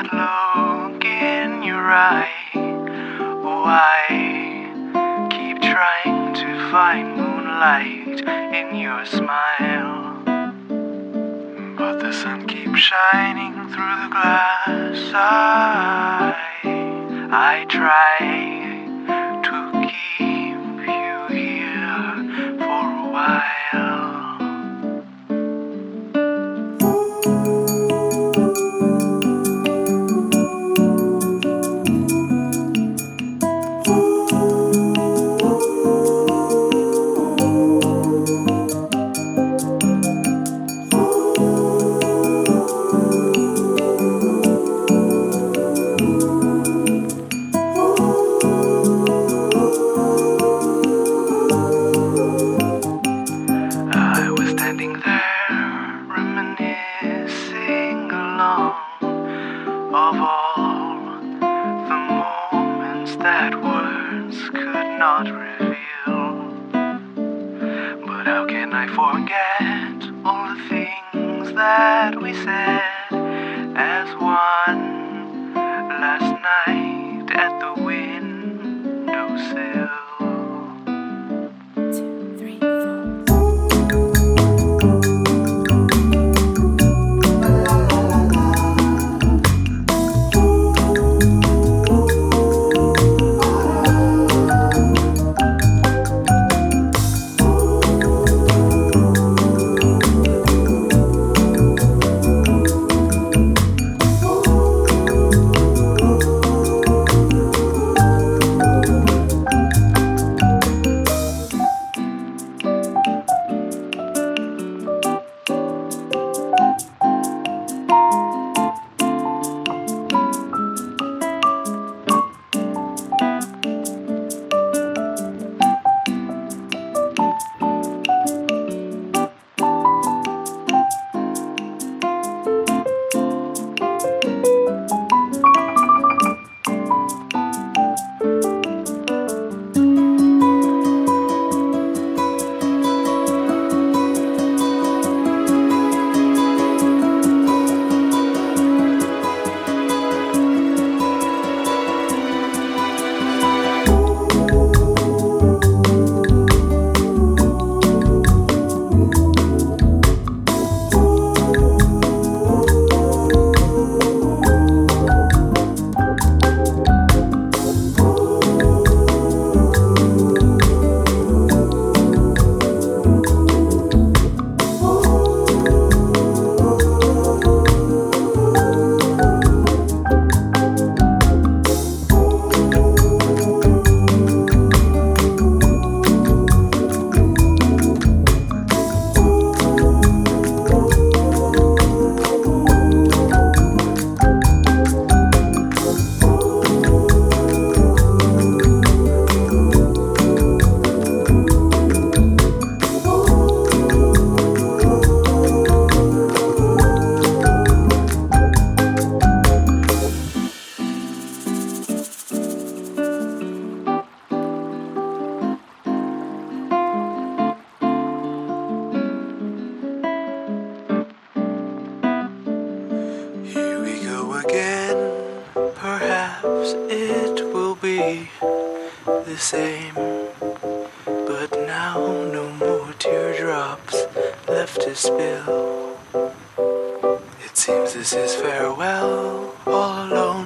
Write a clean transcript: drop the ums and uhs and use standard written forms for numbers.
that look in your eye. Oh, I keep trying to find moonlight in your smile, but the sun keeps shining through the glass. I try to keep you here for a while. I was standing there, reminiscing along of all the moments that words could not reveal. But how can I forget all the things that we said as one last night at the windowsill? Again, perhaps it will be the same, but now no more teardrops left to spill. It seems this is farewell, all alone